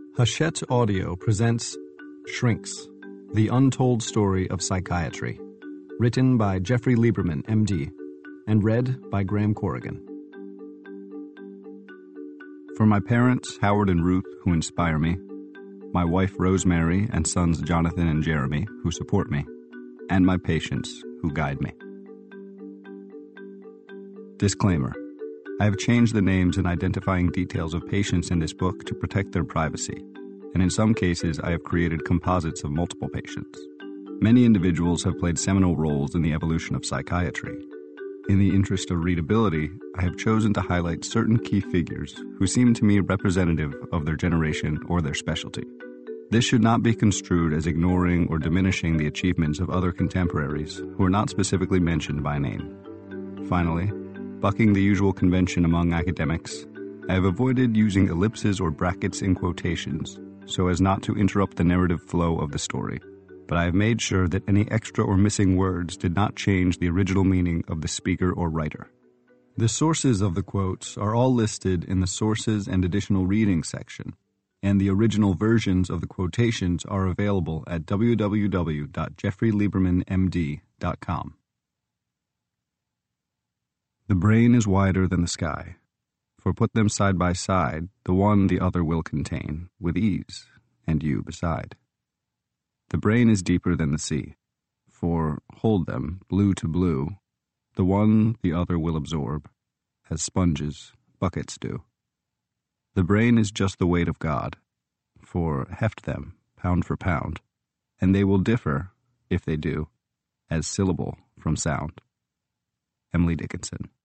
Hachette Audio presents Shrinks, The Untold Story of Psychiatry, written by Jeffrey Lieberman, M.D., and read by Graham Corrigan. For my parents, Howard and Ruth, who inspire me, my wife Rosemary and sons Jonathan and Jeremy, who support me, and my patients, who guide me. Disclaimer. I have changed the names and identifying details of patients in this book to protect their privacy, and in some cases I have created composites of multiple patients. Many individuals have played seminal roles in the evolution of psychiatry. In the interest of readability, I have chosen to highlight certain key figures who seem to me representative of their generation or their specialty. This should not be construed as ignoring or diminishing the achievements of other contemporaries who are not specifically mentioned by name. Finally, bucking the usual convention among academics, I have avoided using ellipses or brackets in quotations so as not to interrupt the narrative flow of the story, but I have made sure that any extra or missing words did not change the original meaning of the speaker or writer. The sources of the quotes are all listed in the Sources and Additional Reading section, and the original versions of the quotations are available at www.jeffreyliebermanmd.com. The brain is wider than the sky, for put them side by side, the one the other will contain, with ease, and you beside. The brain is deeper than the sea, for hold them, blue to blue, the one the other will absorb, as sponges, buckets do. The brain is just the weight of God, for heft them, pound for pound, and they will differ, if they do, as syllable from sound. Emily Dickinson.